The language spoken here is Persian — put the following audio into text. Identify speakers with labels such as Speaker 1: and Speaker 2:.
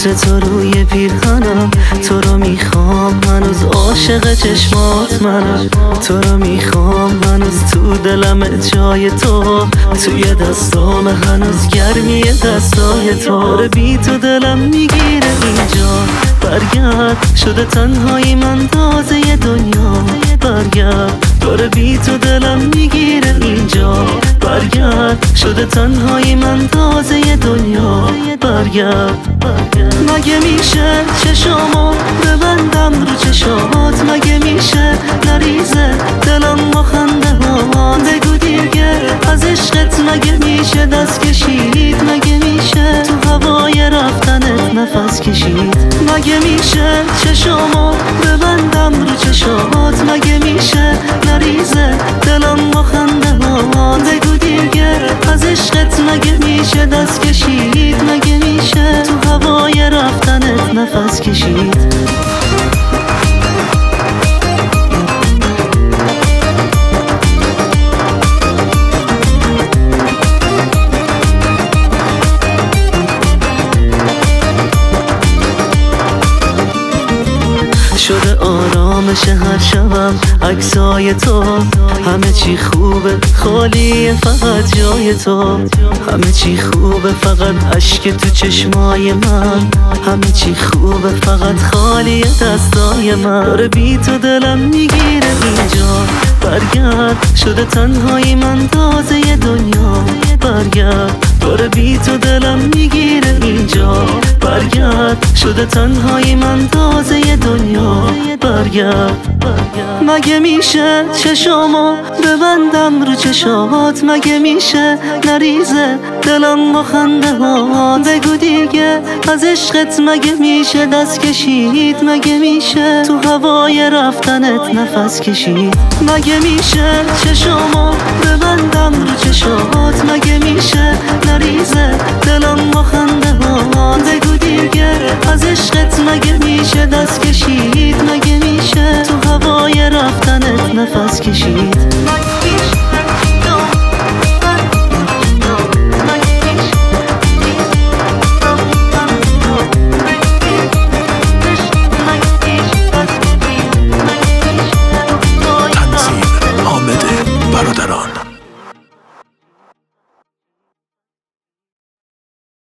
Speaker 1: عطر تو روی پیرهنم، تو رو میخوام هنوز عاشق چشمات منم، تو رو میخوام هنوز تو دلم جای تو، توی دستام هنوز گرمی دستای تو. بی تو دلم میگیره اینجا، برگرد شده تنهایی من تازه دنیا، برگرد داره بی تو دلم میگیره اینجا، برگرد شده تنهایی من تازه دنیا، برگرد. مگه میشه چشامو ببندم رو چشامات، مگه میشه نریزه دلم با خنده ها، بگو دیگه از عشقت مگه میشه دست کشید، مگه میشه تو هوای رفتنت نفس کشید، مگه میشه چشامو ببندم رو چشامات، مگه میشه نریزه دلم با خنده ها، بگو دیگه از عشقت مگه میشه دست کشید، مگه میشه تو هوای رفتنت نفس کشید. شده آرامش هر شبم عکسای تو، همه چی خوبه خالیه فقط جای تو، همه چی خوبه فقط اشک تو چشمای من، همه چی خوبه فقط خالیه دستای من. داره بی تو دلم میگیره اینجا، برگرد شده تنهایی من تازه دنیا، برگرد داره بی تو دلم میگیره اینجا، برگرد شده تنهایی من تازه دنیا، برگرد. مگه میشه چشامو ببندم رو چشامات، مگه میشه نریزه دلم با خنده ها، بگو دیگه از عشقت مگه میشه دست کشید، مگه میشه تو هوای رفتنت نفس کشید، مگه میشه چشامو ببندم رو چشامات، مگه میشه نریزه دلم با خنده ها، بگو دیگه از عشقت مگه میشه دست کشید، مگه میشه تو هوای رفتنت نفس کشید.